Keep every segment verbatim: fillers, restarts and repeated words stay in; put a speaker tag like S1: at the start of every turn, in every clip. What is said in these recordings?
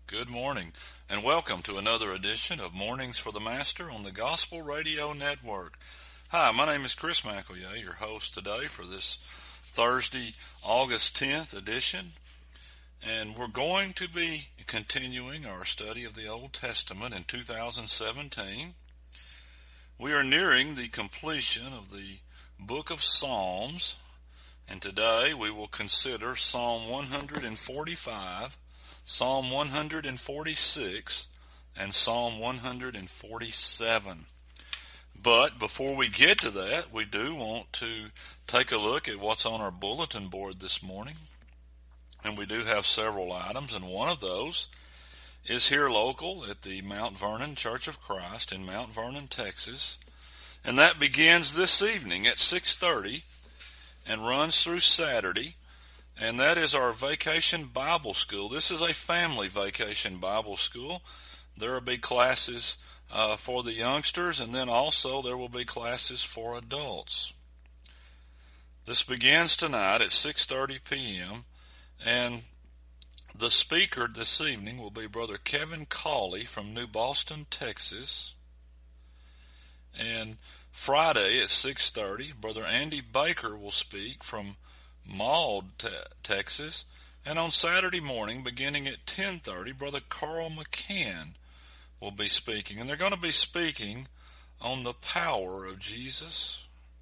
S1: Good morning, and welcome to another edition of Mornings for the Master on the Gospel Radio Network. Hi, my name is Chris McElroy, your host today for this Thursday, August tenth edition, and we're going to be continuing our study of the Old Testament in two thousand seventeen. We are nearing the completion of the book of Psalms, and today we will consider Psalm one forty-five, Psalm one forty-six, and Psalm one forty-seven. But before we get to that, we do want to take a look at what's on our bulletin board this morning. And we do have several items, and one of those is here local at the Mount Vernon Church of Christ in Mount Vernon, Texas. And that begins this evening at six thirty and runs through Saturday. And that is our Vacation Bible School. This is a family vacation Bible school. There will be classes uh, for the youngsters, and then also there will be classes for adults. This begins tonight at six thirty p.m., and the speaker this evening will be Brother Kevin Cawley from New Boston, Texas. And Friday at six thirty, Brother Andy Baker will speak from Maud, te- Texas, and on Saturday morning, beginning at ten thirty, Brother Carl McCann will be speaking, and they're going to be speaking on the power of Jesus.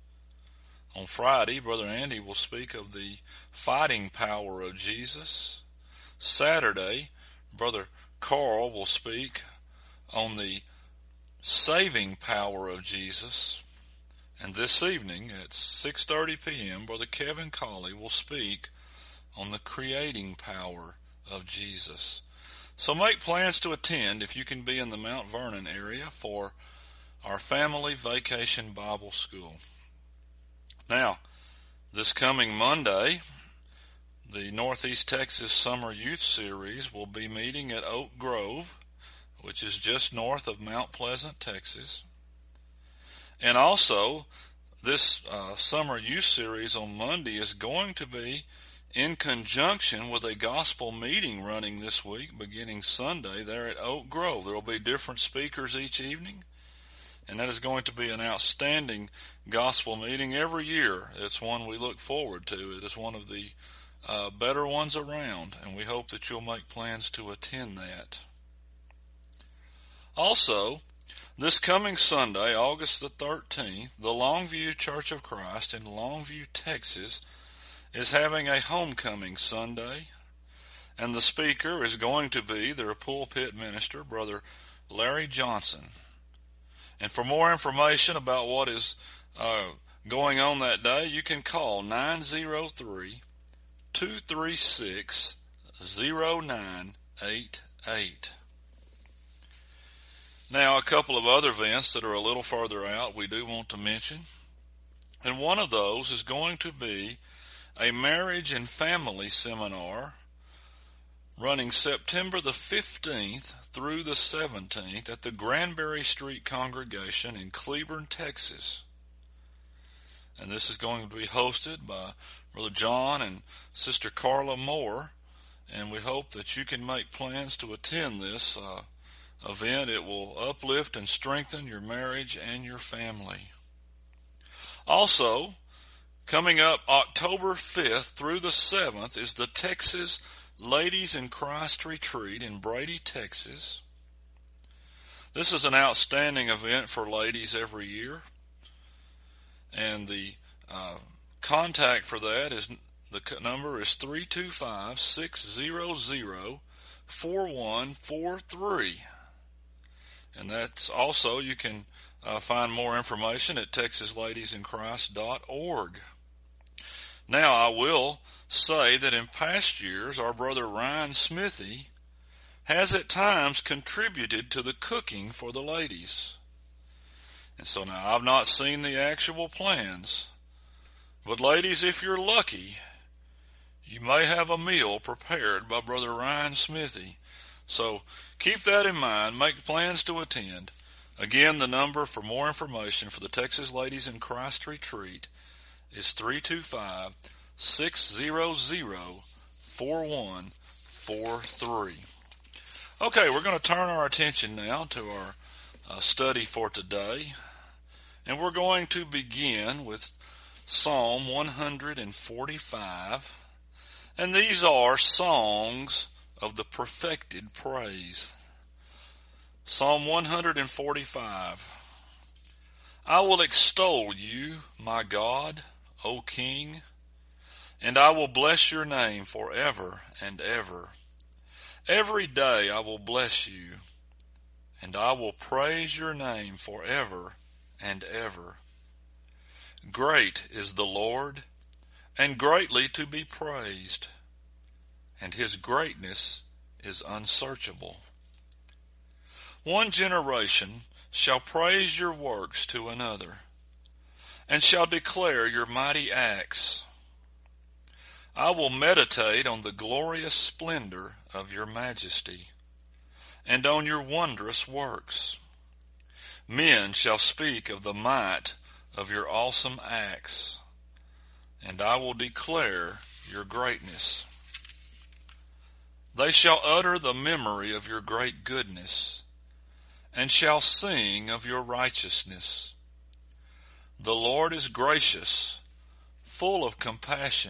S1: On Friday, Brother Andy will speak of the fighting power of Jesus. Saturday, Brother Carl will speak on the saving power of Jesus. And this evening at six thirty p.m., Brother Kevin Cawley will speak on the creating power of Jesus. So make plans to attend if you can be in the Mount Vernon area for our family vacation Bible school. Now, this coming Monday, the Northeast Texas Summer Youth Series will be meeting at Oak Grove, which is just north of Mount Pleasant, Texas. And also, this uh, Summer Youth Series on Monday is going to be in conjunction with a gospel meeting running this week, beginning Sunday there at Oak Grove. There will be different speakers each evening, and that is going to be an outstanding gospel meeting every year. It's one we look forward to. It is one of the uh, better ones around, and we hope that you'll make plans to attend that. Also, this coming Sunday, August the thirteenth, the Longview Church of Christ in Longview, Texas, is having a homecoming Sunday, and the speaker is going to be their pulpit minister, Brother Larry Johnson. And for more information about what is uh, going on that day, you can call nine oh three, two three six, oh nine eight eight. Now, a couple of other events that are a little further out we do want to mention. And one of those is going to be a marriage and family seminar running September the fifteenth through the seventeenth at the Granbury Street Congregation in Cleburne, Texas. And this is going to be hosted by Brother John and Sister Carla Moore. And we hope that you can make plans to attend this uh, event. It will uplift and strengthen your marriage and your family. Also, coming up October fifth through the seventh is the Texas Ladies in Christ Retreat in Brady, Texas. This is an outstanding event for ladies every year, and the uh, contact for that is the number is three two five, six hundred, four one four three. And that's also, you can uh, find more information at texas ladies in christ dot org. Now, I will say that in past years, our brother Ryan Smithy has at times contributed to the cooking for the ladies. And so now, I've not seen the actual plans, but ladies, if you're lucky, you may have a meal prepared by Brother Ryan Smithy. So keep that in mind. Make plans to attend. Again, the number for more information for the Texas Ladies in Christ Retreat is three two five, six hundred, four one four three. Okay, we're going to turn our attention now to our uh, study for today. And we're going to begin with Psalm one forty-five. And these are songs of the perfected praise. Psalm one forty-five. I will extol you, my God, O King, and I will bless your name forever and ever. Every day I will bless you, and I will praise your name forever and ever. Great is the Lord, and greatly to be praised, and his greatness is unsearchable. One generation shall praise your works to another, and shall declare your mighty acts. I will meditate on the glorious splendor of your majesty, and on your wondrous works. Men shall speak of the might of your awesome acts, and I will declare your greatness. They shall utter the memory of your great goodness, and shall sing of your righteousness. The Lord is gracious, full of compassion,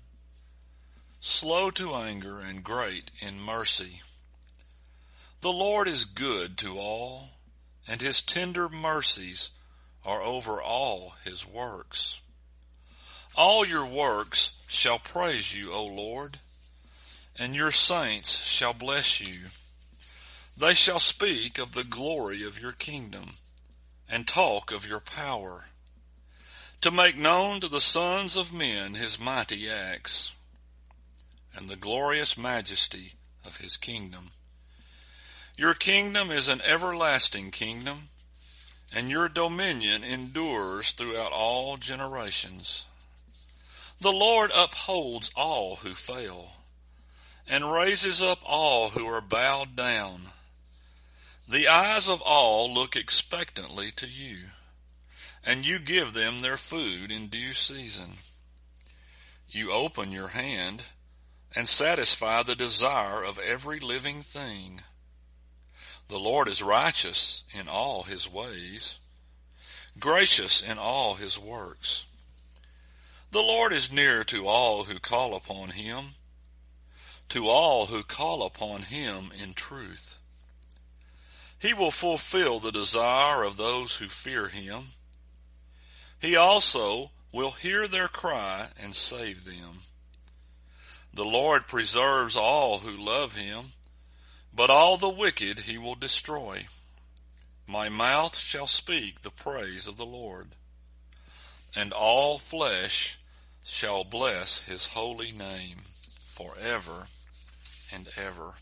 S1: slow to anger, and great in mercy. The Lord is good to all, and his tender mercies are over all his works. All your works shall praise you, O Lord, and your saints shall bless you. They shall speak of the glory of your kingdom, and talk of your power, to make known to the sons of men his mighty acts, and the glorious majesty of his kingdom. Your kingdom is an everlasting kingdom, and your dominion endures throughout all generations. The Lord upholds all who fail, and raises up all who are bowed down. The eyes of all look expectantly to you, and you give them their food in due season. You open your hand and satisfy the desire of every living thing. The Lord is righteous in all his ways, gracious in all his works. The Lord is near to all who call upon him, to all who call upon him in truth. He will fulfill the desire of those who fear him. He also will hear their cry and save them. The Lord preserves all who love him, but all the wicked he will destroy. My mouth shall speak the praise of the Lord, and all flesh shall bless his holy name forever and ever.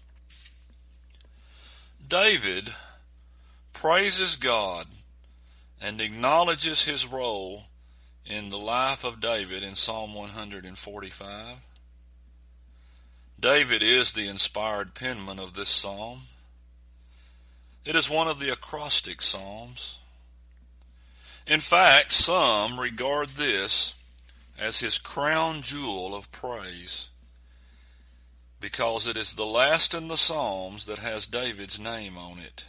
S1: David praises God and acknowledges his role in the life of David in Psalm one forty-five. David is the inspired penman of this psalm. It is one of the acrostic psalms. In fact, some regard this as his crown jewel of praise, because it is the last in the Psalms that has David's name on it.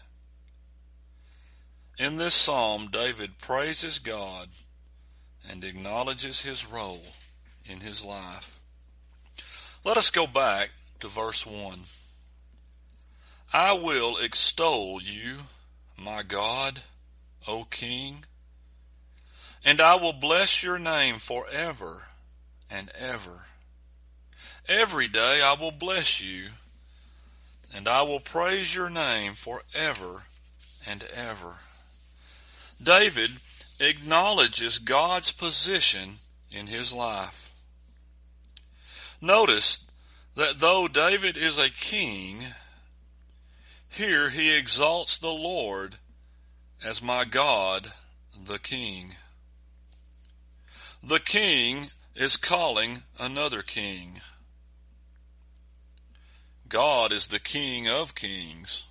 S1: In this psalm, David praises God and acknowledges his role in his life. Let us go back to verse one. I will extol you, my God, O King, and I will bless your name forever and ever. Every day I will bless you, and I will praise your name forever and ever. David acknowledges God's position in his life. Notice that though David is a king, here he exalts the Lord as my God, the King. The king is calling another king. God is the King of kings.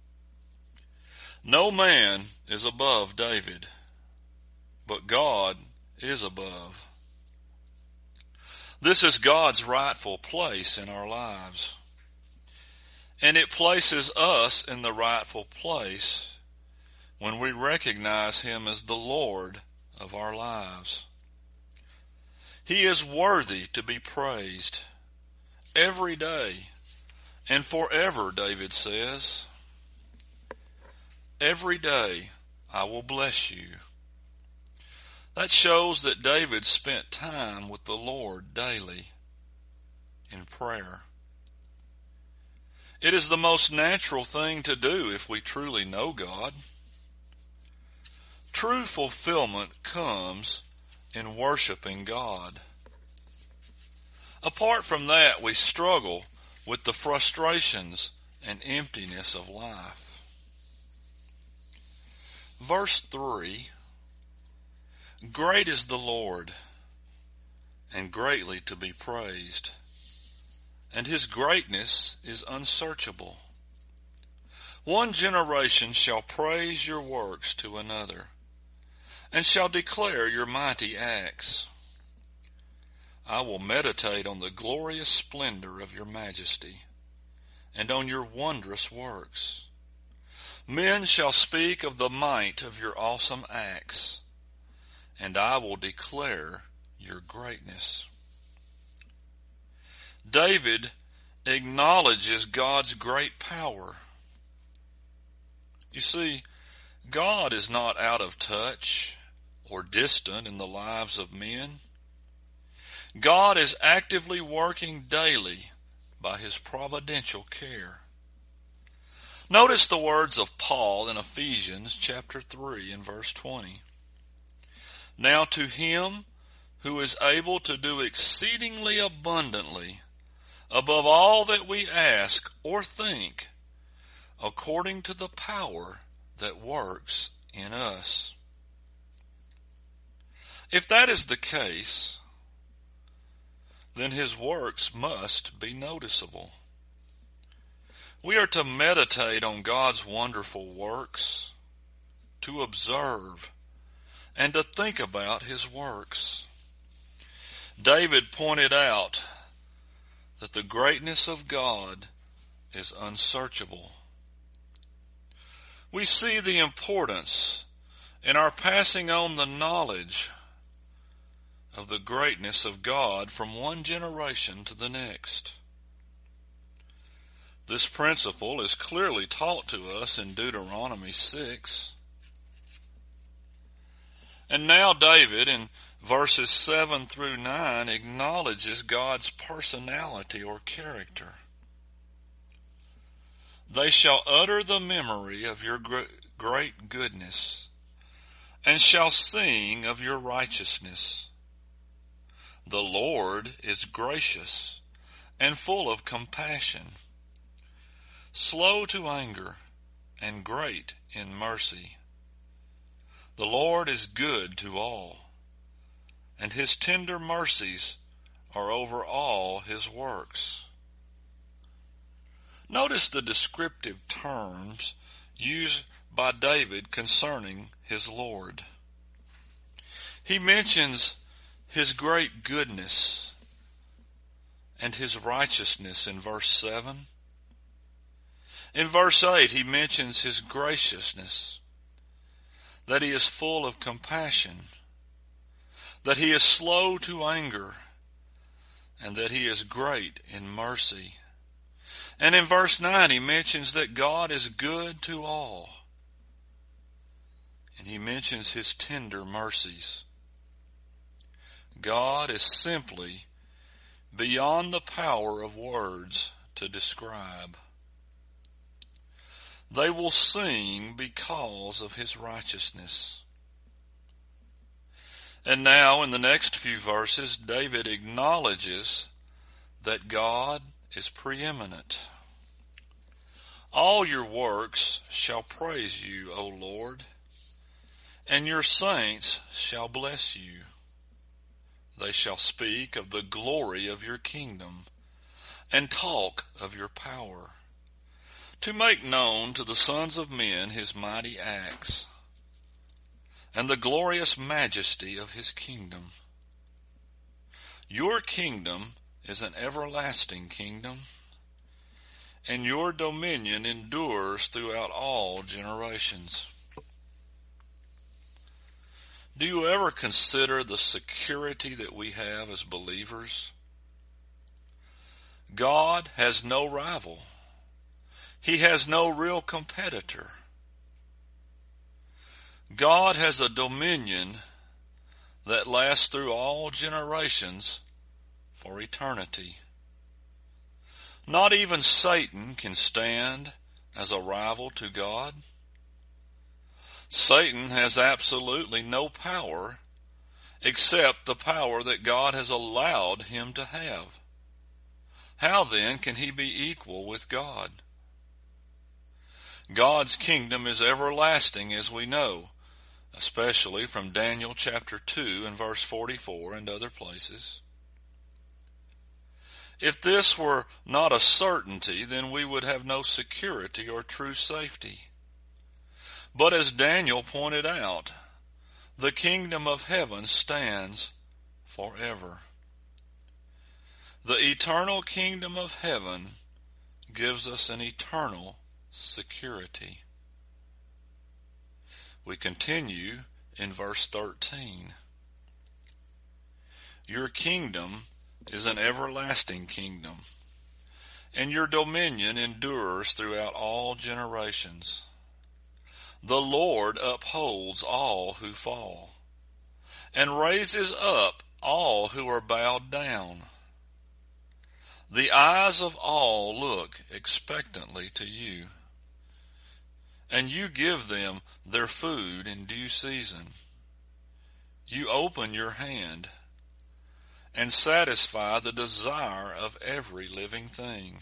S1: No man is above David, but God is above. This is God's rightful place in our lives. And it places us in the rightful place when we recognize Him as the Lord of our lives. He is worthy to be praised every day and forever, David says. Every day I will bless you. That shows that David spent time with the Lord daily in prayer. It is the most natural thing to do if we truly know God. True fulfillment comes in worshiping God. Apart from that, we struggle with the frustrations and emptiness of life. Verse three, great is the Lord, and greatly to be praised, and His greatness is unsearchable. One generation shall praise your works to another, and shall declare your mighty acts. I will meditate on the glorious splendor of your majesty, and on your wondrous works. Men shall speak of the might of your awesome acts, and I will declare your greatness. David acknowledges God's great power. You see, God is not out of touch or distant in the lives of men. God is actively working daily by His providential care. Notice the words of Paul in Ephesians chapter three and verse twenty. Now to Him who is able to do exceedingly abundantly above all that we ask or think, according to the power that works in us. If that is the case, then His works must be noticeable. We are to meditate on God's wonderful works, to observe, and to think about His works. David pointed out that the greatness of God is unsearchable. We see the importance in our passing on the knowledge of the greatness of God from one generation to the next. This principle is clearly taught to us in Deuteronomy six. And now David, in verses seven through nine, acknowledges God's personality or character. They shall utter the memory of your great goodness, and shall sing of your righteousness. The Lord is gracious and full of compassion, slow to anger, and great in mercy. The Lord is good to all, and His tender mercies are over all His works. Notice the descriptive terms used by David concerning his Lord. He mentions His great goodness and His righteousness in verse seven. In verse eight, he mentions His graciousness, that He is full of compassion, that He is slow to anger, and that He is great in mercy. And in verse nine, he mentions that God is good to all, and he mentions His tender mercies. God is simply beyond the power of words to describe. They will sing because of His righteousness. And now in the next few verses, David acknowledges that God is preeminent. All your works shall praise you, O Lord, and your saints shall bless you. They shall speak of the glory of your kingdom and talk of your power, to make known to the sons of men His mighty acts and the glorious majesty of His kingdom. Your kingdom is an everlasting kingdom, and your dominion endures throughout all generations. Do you ever consider the security that we have as believers? God has no rival. He has no real competitor. God has a dominion that lasts through all generations for eternity. Not even Satan can stand as a rival to God. Satan has absolutely no power except the power that God has allowed him to have. How then can he be equal with God? God's kingdom is everlasting, as we know, especially from Daniel chapter two and verse forty-four and other places. If this were not a certainty, then we would have no security or true safety. But as Daniel pointed out, the kingdom of heaven stands forever. The eternal kingdom of heaven gives us an eternal security. We continue in verse thirteen. Your kingdom is an everlasting kingdom, and your dominion endures throughout all generations. The Lord upholds all who fall, and raises up all who are bowed down. The eyes of all look expectantly to you, and you give them their food in due season. You open your hand and satisfy the desire of every living thing.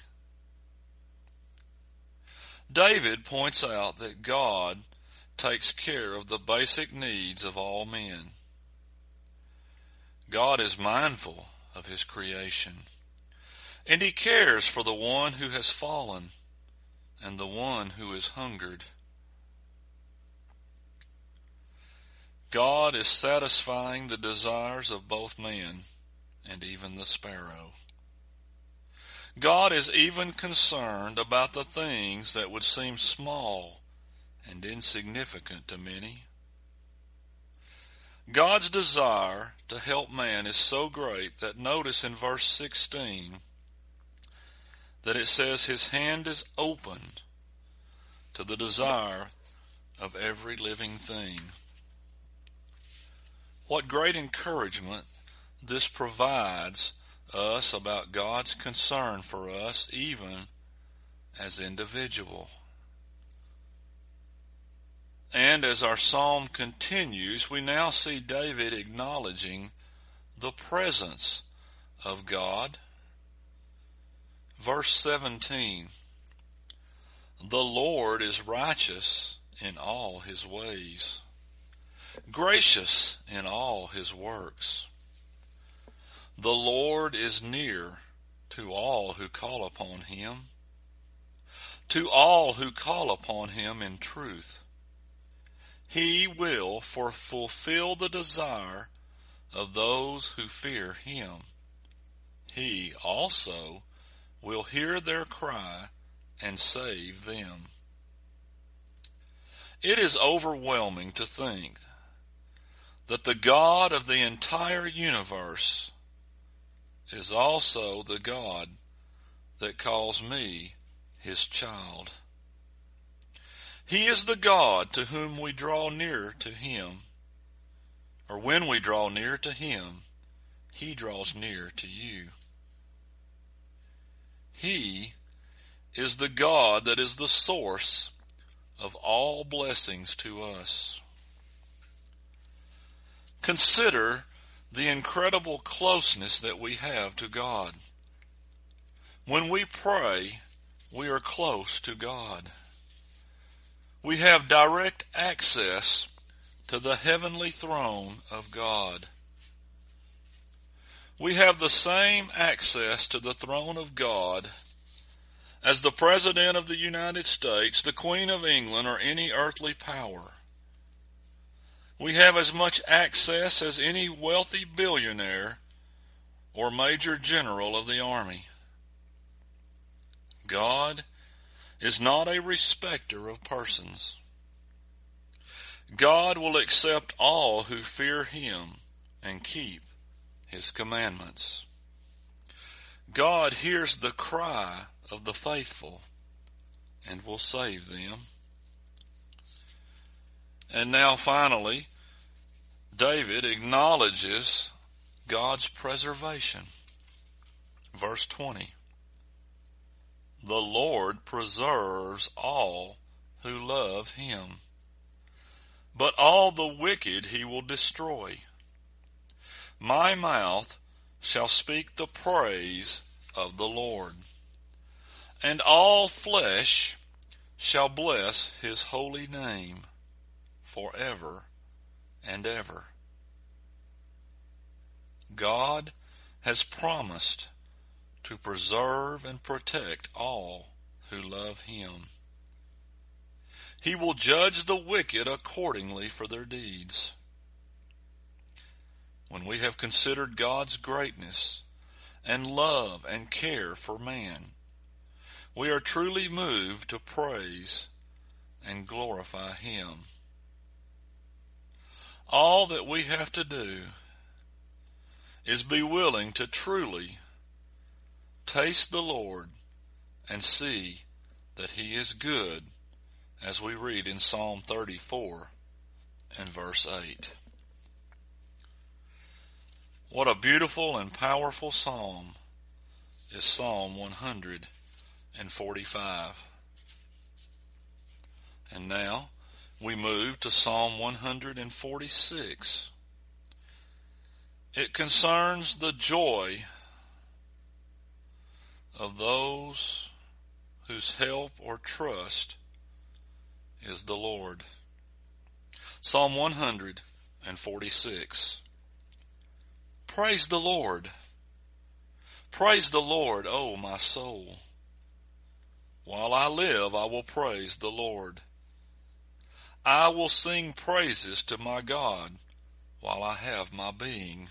S1: David points out that God takes care of the basic needs of all men. God is mindful of his creation, and he cares for the one who has fallen and the one who is hungered. God is satisfying the desires of both man and even the sparrow. God is even concerned about the things that would seem small and insignificant to many. God's desire to help man is so great that notice in verse sixteen that it says his hand is opened to the desire of every living thing. What great encouragement this provides us about God's concern for us, even as individual. And as our psalm continues, we now see David acknowledging the presence of God. Verse seventeen, the Lord is righteous in all his ways, gracious in all his works. The Lord is near to all who call upon him, to all who call upon him in truth. He will for fulfill the desire of those who fear him. He also will hear their cry and save them. It is overwhelming to think that the God of the entire universe is also the God that calls me his child. He is the God to whom we draw near to him, or when we draw near to him, he draws near to you. He is the God that is the source of all blessings to us. Consider the incredible closeness that we have to God. When we pray, we are close to God. We have direct access to the heavenly throne of God. We have the same access to the throne of God as the President of the United States, the Queen of England, or any earthly power. We have as much access as any wealthy billionaire or major general of the army. God is not a respecter of persons. God will accept all who fear him and keep his commandments. God hears the cry of the faithful and will save them. And now finally, David acknowledges God's preservation. Verse twenty. The Lord preserves all who love him, but all the wicked he will destroy. My mouth shall speak the praise of the Lord, and all flesh shall bless his holy name forever and ever. God has promised to preserve and protect all who love him. He will judge the wicked accordingly for their deeds. When we have considered God's greatness and love and care for man, we are truly moved to praise and glorify him. All that we have to do is be willing to truly taste the Lord and see that he is good, as we read in Psalm thirty-four and verse eight. What a beautiful and powerful psalm is Psalm one hundred forty-five. And now we move to Psalm one hundred forty-six. It concerns the joy of those whose help or trust is the Lord. Psalm one hundred forty-six. Praise the Lord. Praise the Lord, O my soul. While I live, I will praise the Lord. I will sing praises to my God while I have my being.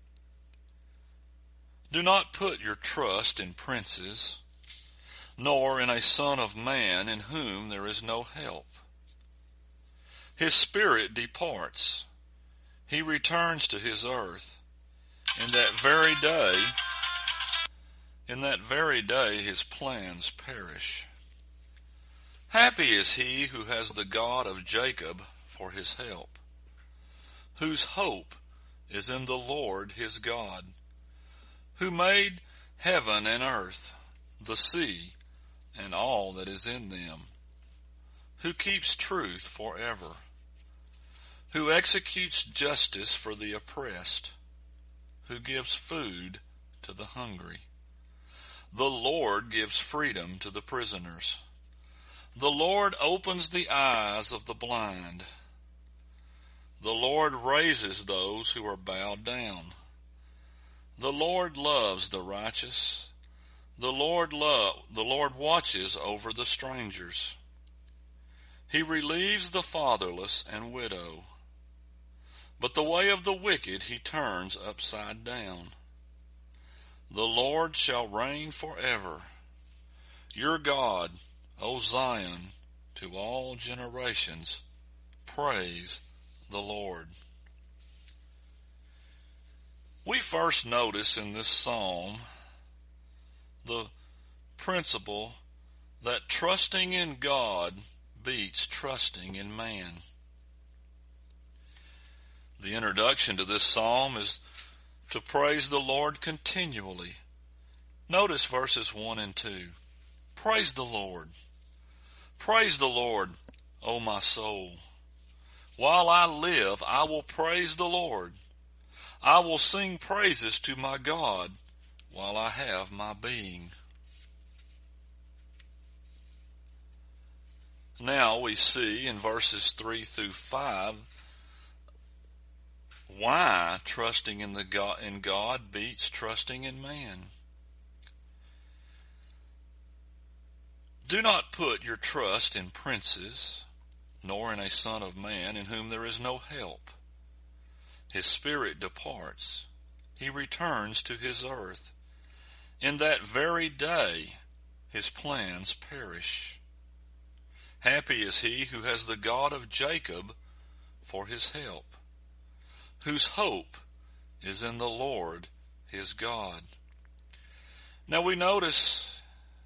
S1: Do not put your trust in princes, nor in a son of man in whom there is no help. His spirit departs. He returns to his earth. In that very day, in that very day his plans perish. Happy is he who has the God of Jacob for his help, whose hope is in the Lord his God, who made heaven and earth, the sea, and all that is in them, who keeps truth forever, who executes justice for the oppressed, who gives food to the hungry. The Lord gives freedom to the prisoners. The Lord opens the eyes of the blind. The Lord raises those who are bowed down. The Lord loves the righteous. The Lord lo- the Lord watches over the strangers. He relieves the fatherless and widow. But the way of the wicked he turns upside down. The Lord shall reign forever. Your God, O Zion, to all generations, praise the Lord. We first notice in this psalm the principle that trusting in God beats trusting in man. The introduction to this psalm is to praise the Lord continually. Notice verses one and two. Praise the Lord. Praise the Lord, O my soul. While I live, I will praise the Lord. I will sing praises to my God while I have my being. Now we see in verses three through five why trusting in the God, in God beats trusting in man. Do not put your trust in princes, nor in a son of man in whom there is no help. His spirit departs. He returns to his earth. In that very day his plans perish. Happy is he who has the God of Jacob for his help, whose hope is in the Lord his God. Now we notice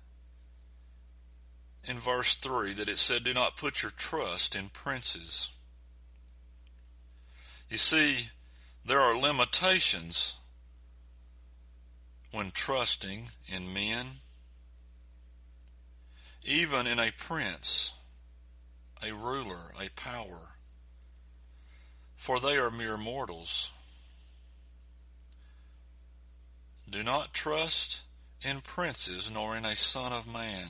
S1: in verse three that it said, do not put your trust in princes. You see, there are limitations when trusting in men, even in a prince, a ruler, a power, for they are mere mortals. Do not trust in princes, nor in a son of man.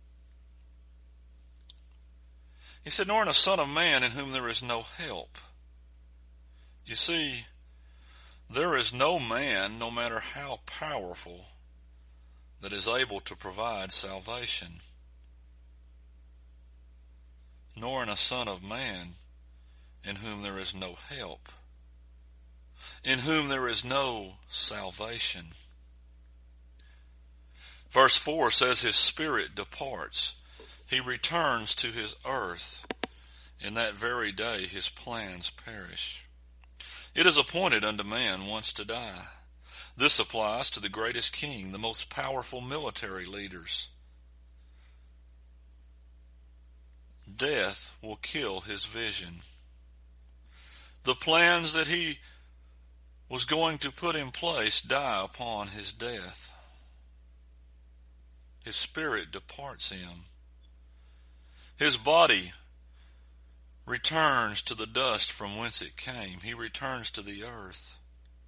S1: He said, nor in a son of man in whom there is no help. You see, there is no man, no matter how powerful, that is able to provide salvation. Nor in a son of man in whom there is no help, in whom there is no salvation. Verse four says his spirit departs. He returns to his earth. In that very day his plans perish. It is appointed unto man once to die. This applies to the greatest king, the most powerful military leaders. Death will kill his vision. The plans that he was going to put in place die upon his death. His spirit departs him. His body returns to the dust from whence it came. He returns to the earth.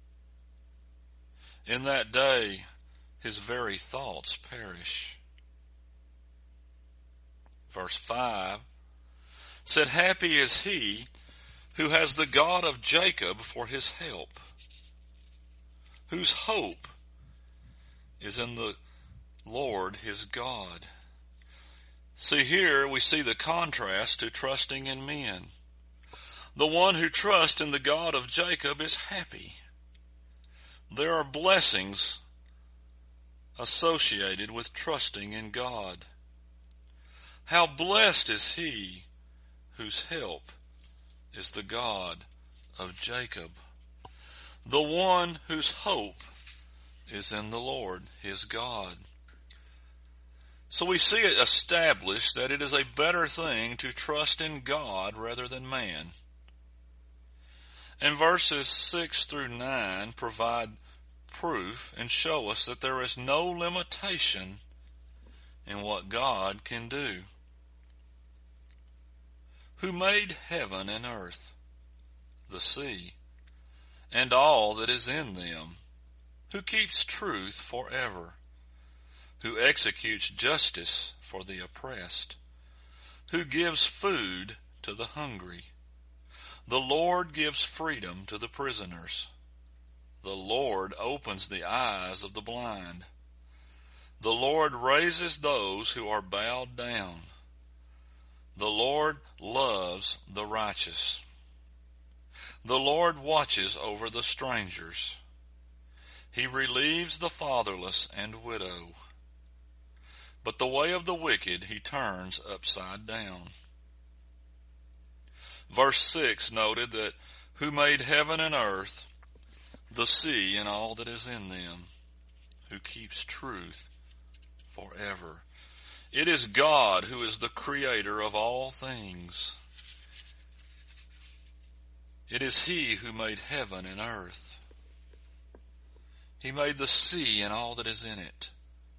S1: In that day, his very thoughts perish. Verse five said, happy is he who has the God of Jacob for his help, whose hope is in the Lord his God. See, here we see the contrast to trusting in men. The one who trusts in the God of Jacob is happy. There are blessings associated with trusting in God. How blessed is he whose help is the God of Jacob, the one whose hope is in the Lord his God. So we see it established that it is a better thing to trust in God rather than man. And verses six through nine provide proof and show us that there is no limitation in what God can do. Who made heaven and earth, the sea, and all that is in them, who keeps truth forever, who executes justice for the oppressed, who gives food to the hungry. The Lord gives freedom to the prisoners. The Lord opens the eyes of the blind. The Lord raises those who are bowed down. The Lord loves the righteous. The Lord watches over the strangers. He relieves the fatherless and widow. But the way of the wicked he turns upside down. Verse six noted that who made heaven and earth, the sea and all that is in them, who keeps truth forever. It is God who is the creator of all things. It is he who made heaven and earth. He made the sea and all that is in it.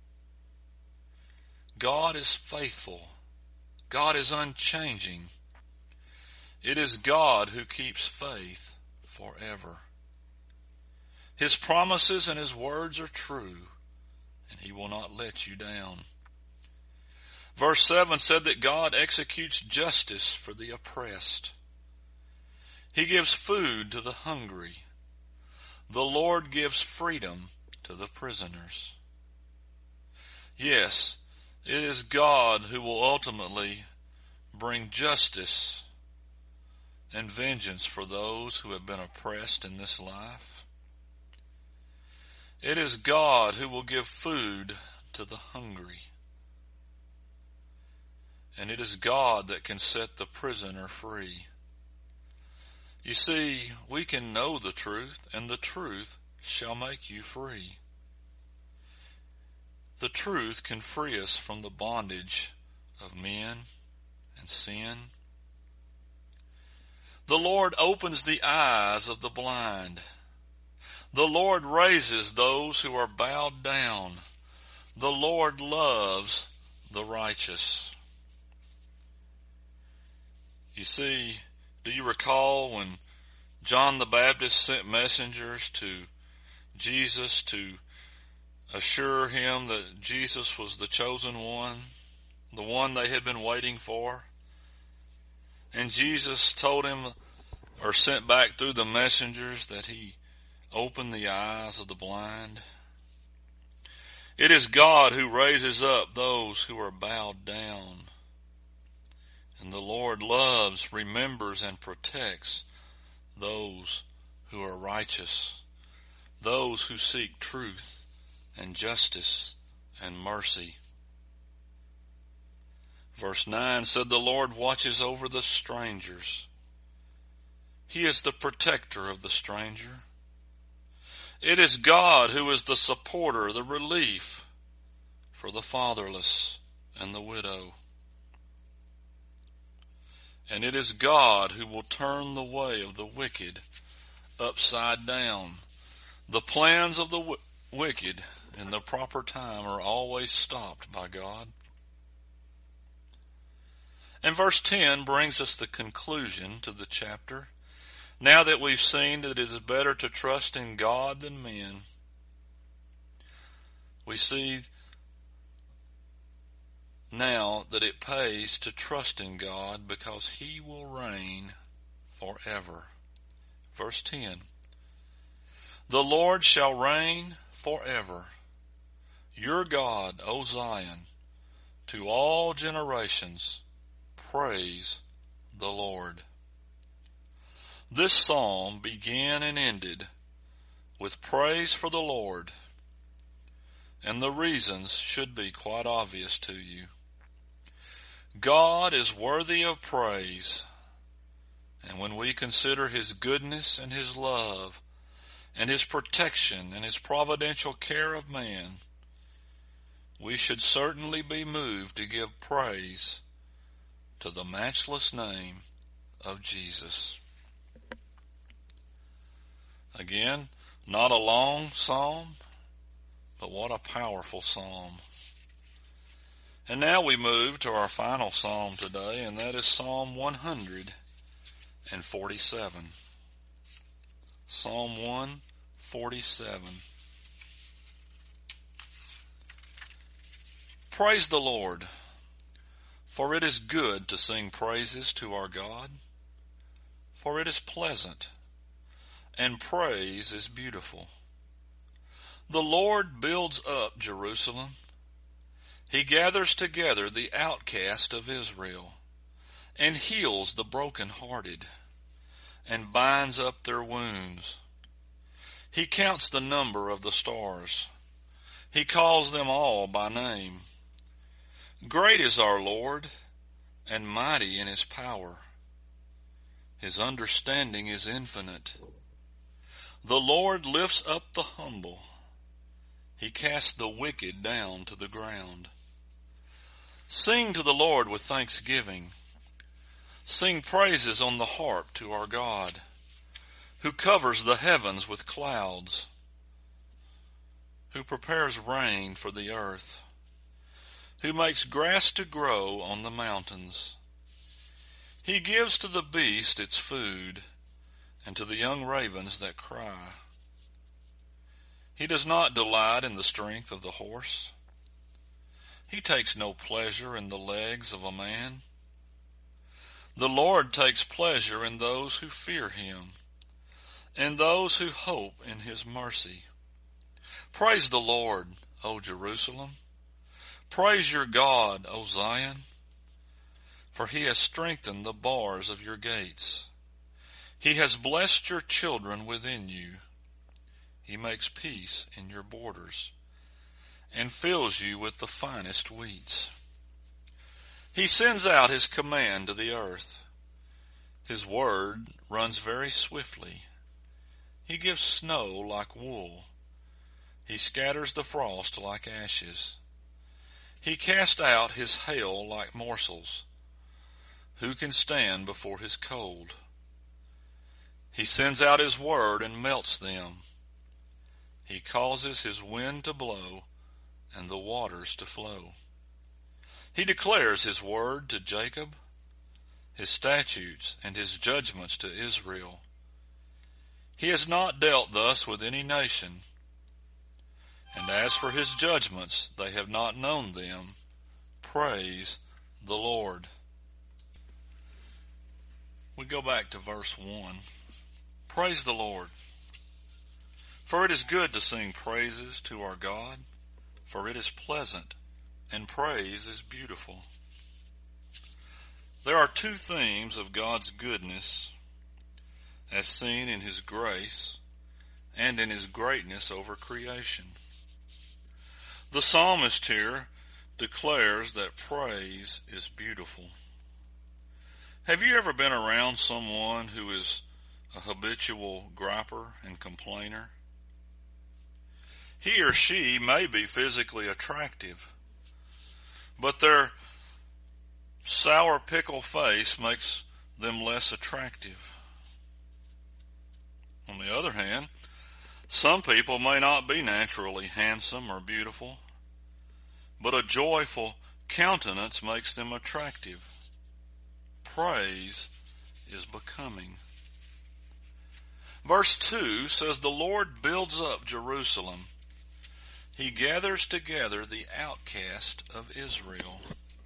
S1: God is faithful. God is unchanging. It is God who keeps faith forever. His promises and his words are true, and he will not let you down. Verse seven said that God executes justice for the oppressed. He gives food to the hungry. The Lord gives freedom to the prisoners. Yes, it is God who will ultimately bring justice and vengeance for those who have been oppressed in this life. It is God who will give food to the hungry. and it is God that can set the prisoner free. You see, we can know the truth, and the truth shall make you free. The truth can free us from the bondage of men and sin. The Lord opens the eyes of the blind. The Lord raises those who are bowed down. The Lord loves the righteous. You see, do you recall when John the Baptist sent messengers to Jesus to assure him that Jesus was the chosen one, the one they had been waiting for? And Jesus told him, or sent back through the messengers, that he opened the eyes of the blind. It is God who raises up those who are bowed down. And the Lord loves, remembers, and protects those who are righteous, those who seek truth and justice and mercy. Verse nine said, the Lord watches over the strangers. He is the protector of the stranger. It is God who is the supporter, the relief for the fatherless and the widow. And it is God who will turn the way of the wicked upside down. The plans of the w- wicked in the proper time are always stopped by God. And verse ten brings us the conclusion to the chapter. Now that we've seen that it is better to trust in God than men, we see now that it pays to trust in God because He will reign forever. Verse ten, the Lord shall reign forever. Your God, O Zion, to all generations, praise the Lord. This psalm began and ended with praise for the Lord, and the reasons should be quite obvious to you. God is worthy of praise, and when we consider His goodness and His love and His protection and His providential care of man, we should certainly be moved to give praise to the matchless name of Jesus. Again, not a long psalm, but what a powerful psalm. And now we move to our final psalm today, and that is Psalm one hundred forty-seven. Psalm one forty-seven. Praise the Lord, for it is good to sing praises to our God, for it is pleasant, and praise is beautiful. The Lord builds up Jerusalem. He gathers together the outcast of Israel, and heals the brokenhearted, and binds up their wounds. He counts the number of the stars. He calls them all by name. Great is our Lord, and mighty in His power. His understanding is infinite. The Lord lifts up the humble. He casts the wicked down to the ground. Sing to the Lord with thanksgiving. Sing praises on the harp to our God, who covers the heavens with clouds, who prepares rain for the earth, who makes grass to grow on the mountains. He gives to the beast its food, and to the young ravens that cry. He does not delight in the strength of the horse. He takes no pleasure in the legs of a man. The Lord takes pleasure in those who fear Him, and those who hope in His mercy. Praise the Lord, O Jerusalem. Praise your God, O Zion, for He has strengthened the bars of your gates. He has blessed your children within you. He makes peace in your borders, and fills you with the finest wheats. He sends out his command to the earth. His word runs very swiftly. He gives snow like wool. He scatters the frost like ashes. He casts out his hail like morsels. Who can stand before his cold? He sends out his word and melts them. He causes his wind to blow and the waters to flow. He declares his word to Jacob, his statutes and his judgments to Israel. He has not dealt thus with any nation. And as for his judgments, they have not known them. Praise the Lord. We go back to verse one. Praise the Lord. For it is good to sing praises to our God, for it is pleasant, and praise is beautiful. There are two themes of God's goodness as seen in his grace and in his greatness over creation. The psalmist here declares that praise is beautiful. Have you ever been around someone who is a habitual griper and complainer? He or she may be physically attractive, but their sour pickle face makes them less attractive. On the other hand, some people may not be naturally handsome or beautiful, but a joyful countenance makes them attractive. Praise is becoming. Verse two says, the Lord builds up Jerusalem. He gathers together the outcast of Israel.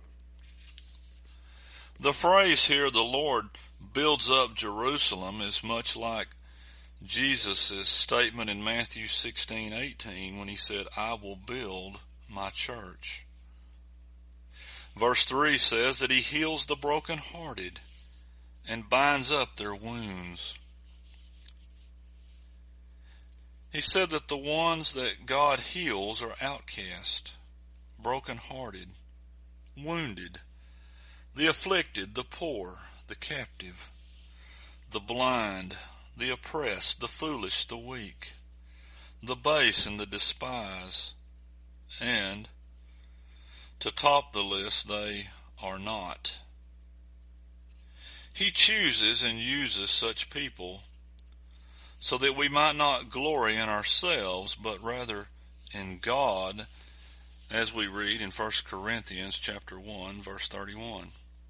S1: The phrase here, the Lord builds up Jerusalem, is much like Jesus' statement in Matthew sixteen eighteen when he said, I will build my church. Verse three says that he heals the brokenhearted and binds up their wounds. He said that the ones that God heals are outcast, brokenhearted, wounded, the afflicted, the poor, the captive, the blind, the oppressed, the foolish, the weak, the base and the despised, and, to top the list, they are not. He chooses and uses such people so that we might not glory in ourselves, but rather in God, as we read in First Corinthians chapter one, verse thirty-one.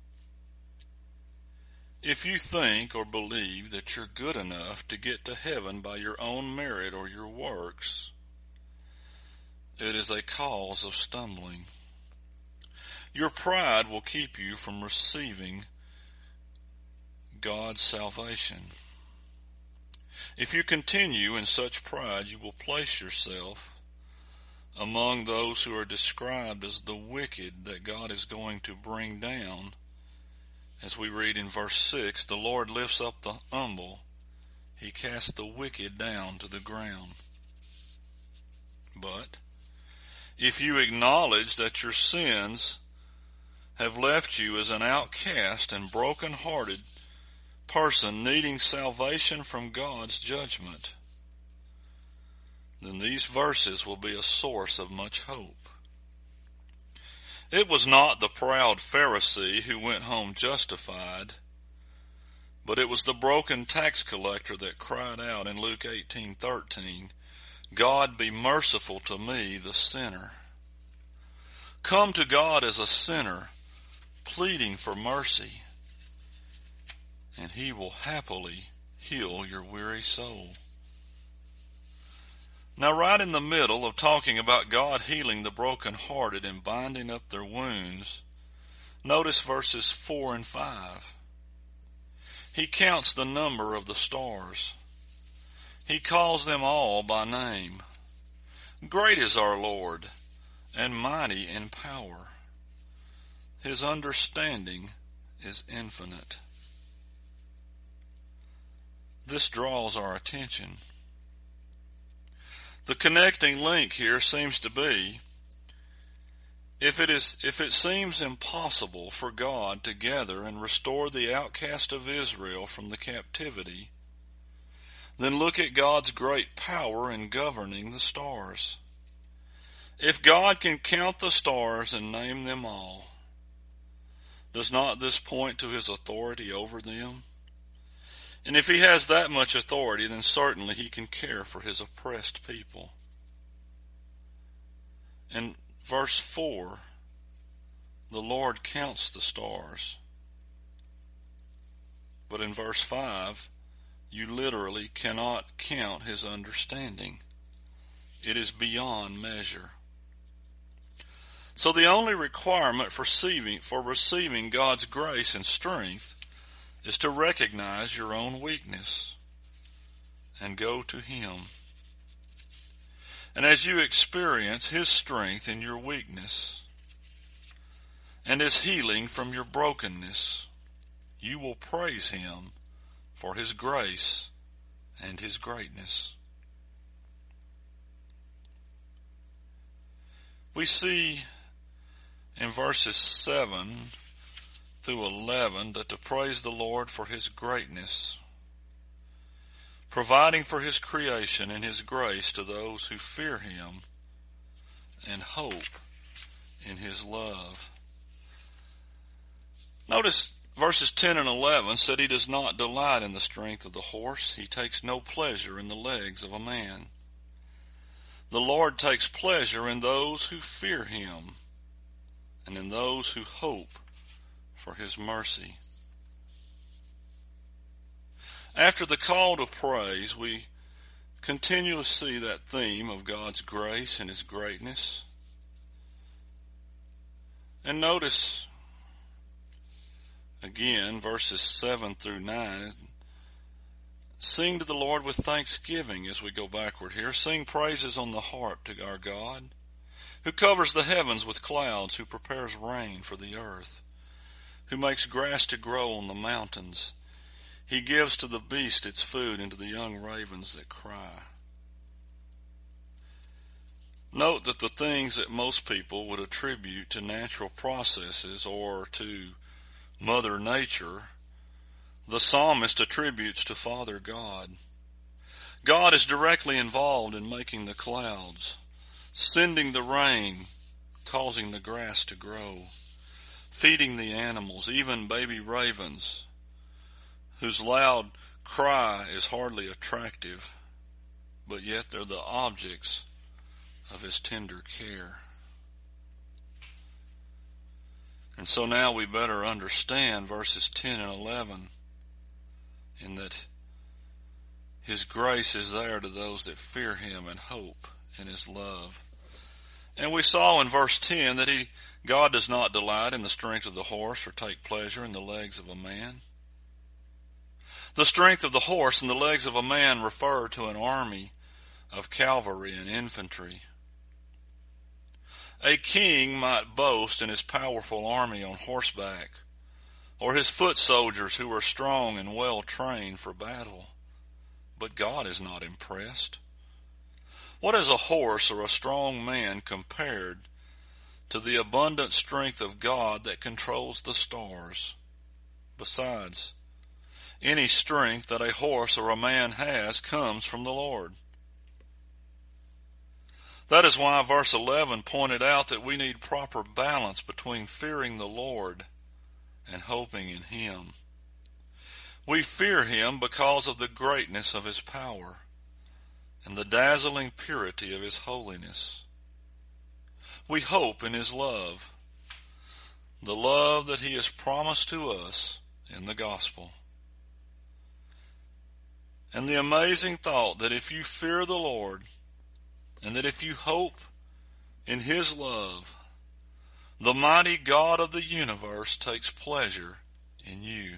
S1: If you think or believe that you're good enough to get to heaven by your own merit or your works, it is a cause of stumbling. Your pride will keep you from receiving God's salvation. If you continue in such pride, you will place yourself among those who are described as the wicked that God is going to bring down. As we read in verse six, the Lord lifts up the humble. He casts the wicked down to the ground. But if you acknowledge that your sins have left you as an outcast and broken-hearted person needing salvation from God's judgment, then these verses will be a source of much hope. It was not the proud Pharisee who went home justified, but it was the broken tax collector that cried out in Luke eighteen thirteen, God be merciful to me, the sinner. Come to God as a sinner, pleading for mercy, and he will happily heal your weary soul. Now, right in the middle of talking about God healing the brokenhearted and binding up their wounds, notice verses four and five. He counts the number of the stars. He calls them all by name. Great is our Lord, and mighty in power. His understanding is infinite. This draws our attention. The connecting link here seems to be, if it is, if it seems impossible for God to gather and restore the outcast of Israel from the captivity, then look at God's great power in governing the stars. If God can count the stars and name them all, does not this point to his authority over them? And if he has that much authority, then certainly he can care for his oppressed people. In verse four, the Lord counts the stars. But in verse five, you literally cannot count his understanding. It is beyond measure. So the only requirement for receiving, for receiving God's grace and strength is to recognize your own weakness and go to him. And as you experience his strength in your weakness and his healing from your brokenness, you will praise him for his grace and his greatness. We see in verses seven through eleven that to praise the Lord for his greatness, providing for his creation and his grace to those who fear him and hope in his love. Notice verses ten and eleven said he does not delight in the strength of the horse. He takes no pleasure in the legs of a man. The Lord takes pleasure in those who fear him and in those who hope for his mercy. After the call to praise, we continue to see that theme of God's grace and his greatness. And notice again verses seven through nine. Sing to the Lord with thanksgiving as we go backward here. Sing praises on the harp to our God, who covers the heavens with clouds, who prepares rain for the earth, who makes grass to grow on the mountains. He gives to the beast its food and to the young ravens that cry. Note that the things that most people would attribute to natural processes or to Mother Nature, the psalmist attributes to Father God. God is directly involved in making the clouds, sending the rain, causing the grass to grow, feeding the animals, even baby ravens, whose loud cry is hardly attractive, but yet they're the objects of his tender care. And so now we better understand verses ten and eleven, in that his grace is there to those that fear him and hope in his love. And we saw in verse ten that he, God does not delight in the strength of the horse or take pleasure in the legs of a man. The strength of the horse and the legs of a man refer to an army of cavalry and infantry. A king might boast in his powerful army on horseback, or his foot soldiers who are strong and well trained for battle. But God is not impressed. What is a horse or a strong man compared to the abundant strength of God that controls the stars? Besides, any strength that a horse or a man has comes from the Lord. That is why verse eleven pointed out that we need proper balance between fearing the Lord and hoping in him. We fear him because of the greatness of his power and the dazzling purity of his holiness. We hope in his love, the love that he has promised to us in the gospel. And the amazing thought that if you fear the Lord and that if you hope in his love, the mighty God of the universe takes pleasure in you.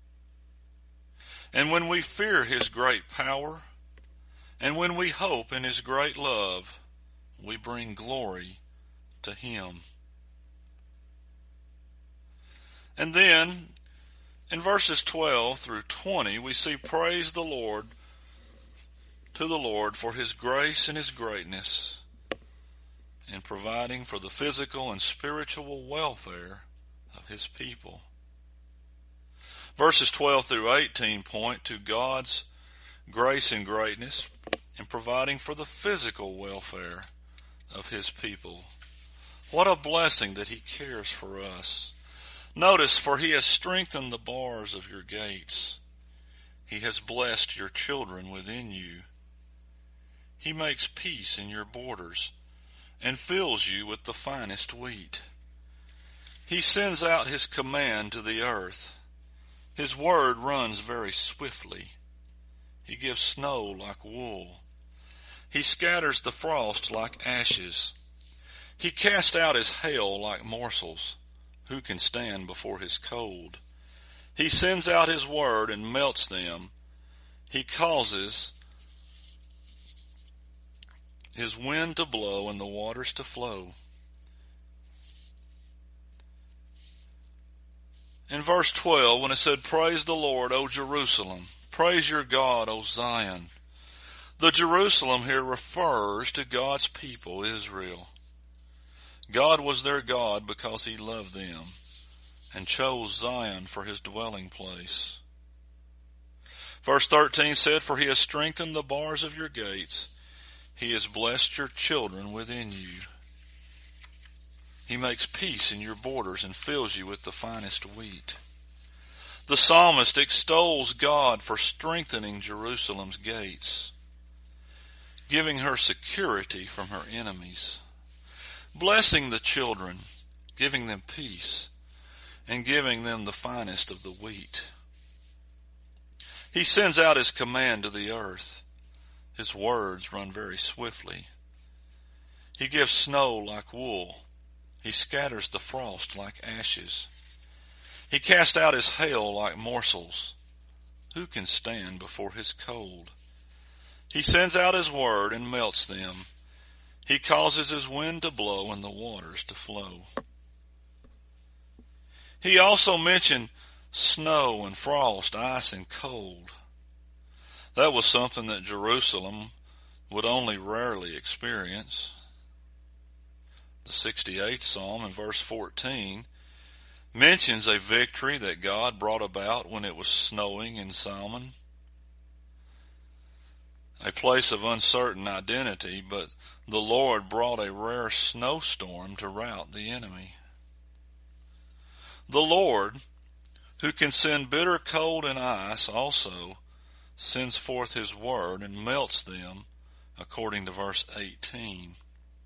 S1: And when we fear his great power, and when we hope in his great love, we bring glory to him. And then, in verses twelve through twenty, we see praise the Lord to the Lord for his grace and his greatness, in providing for the physical and spiritual welfare of his people. Verses twelve through eighteen point to God's grace and greatness in providing for the physical welfare of his people. What a blessing that he cares for us. Notice, for he has strengthened the bars of your gates. He has blessed your children within you. He makes peace in your borders and fills you with the finest wheat. He sends out his command to the earth. His word runs very swiftly. He gives snow like wool. He scatters the frost like ashes. He casts out his hail like morsels. Who can stand before his cold? He sends out his word and melts them. He causes his wind to blow and the waters to flow. In verse twelve, when it said, "Praise the Lord, O Jerusalem. Praise your God, O Zion." The Jerusalem here refers to God's people, Israel. God was their God because he loved them and chose Zion for his dwelling place. Verse thirteen said, "For he has strengthened the bars of your gates. He has blessed your children within you. He makes peace in your borders and fills you with the finest wheat." The psalmist extols God for strengthening Jerusalem's gates, giving her security from her enemies, blessing the children, giving them peace, and giving them the finest of the wheat. He sends out his command to the earth. His words run very swiftly. He gives snow like wool. He scatters the frost like ashes. He casts out his hail like morsels. Who can stand before his cold? He sends out his word and melts them. He causes his wind to blow and the waters to flow. He also mentioned snow and frost, ice and cold. That was something that Jerusalem would only rarely experience. The sixty-eighth Psalm in verse fourteen mentions a victory that God brought about when it was snowing in Salmon, a place of uncertain identity, but the Lord brought a rare snowstorm to rout the enemy. The Lord, who can send bitter cold and ice, also sends forth his word and melts them, according to verse eighteen.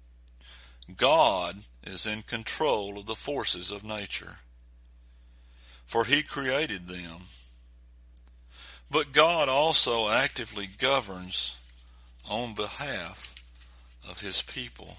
S1: God is in control of the forces of nature, for he created them. But God also actively governs on behalf of his people.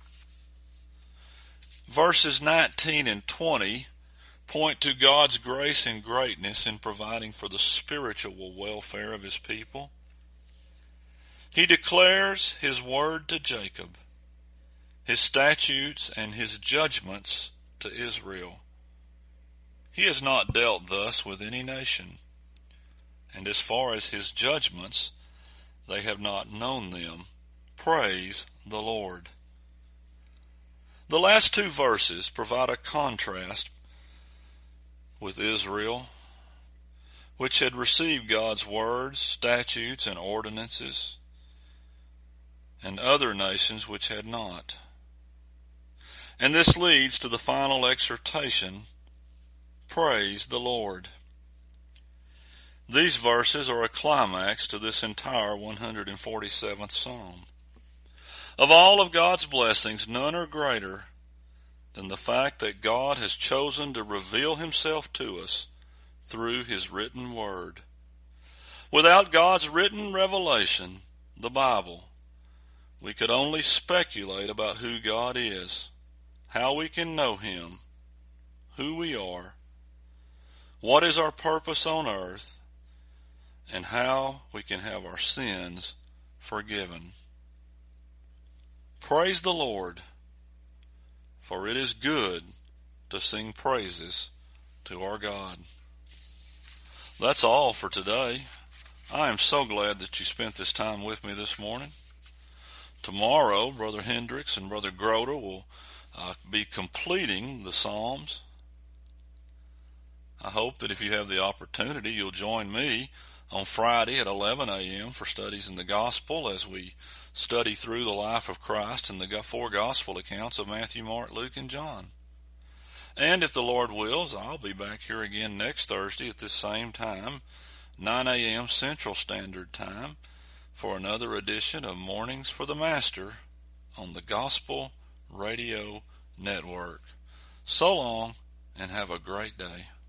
S1: Verses nineteen and twenty point to God's grace and greatness in providing for the spiritual welfare of his people. He declares his word to Jacob, his statutes and his judgments to Israel. He has not dealt thus with any nation, and as far as his judgments, they have not known them. Praise the Lord. The last two verses provide a contrast with Israel, which had received God's words, statutes, and ordinances, and other nations which had not. And this leads to the final exhortation, praise the Lord. These verses are a climax to this entire one hundred forty-seventh Psalm. Of all of God's blessings, none are greater than the fact that God has chosen to reveal himself to us through his written word. Without God's written revelation, the Bible, we could only speculate about who God is, how we can know him, who we are, what is our purpose on earth, and how we can have our sins forgiven. Praise the Lord, for it is good to sing praises to our God. That's all for today. I am so glad that you spent this time with me this morning. tomorrow, Brother Hendricks and Brother Groder will uh, be completing the Psalms. I hope that if you have the opportunity, you'll join me on Friday at eleven a.m. for studies in the Gospel as we study through the life of Christ in the four Gospel accounts of Matthew, Mark, Luke, and John. And if the Lord wills, I'll be back here again next Thursday at this same time, nine a.m. Central Standard Time, for another edition of Mornings for the Master on the Gospel Radio Network. So long, and have a great day.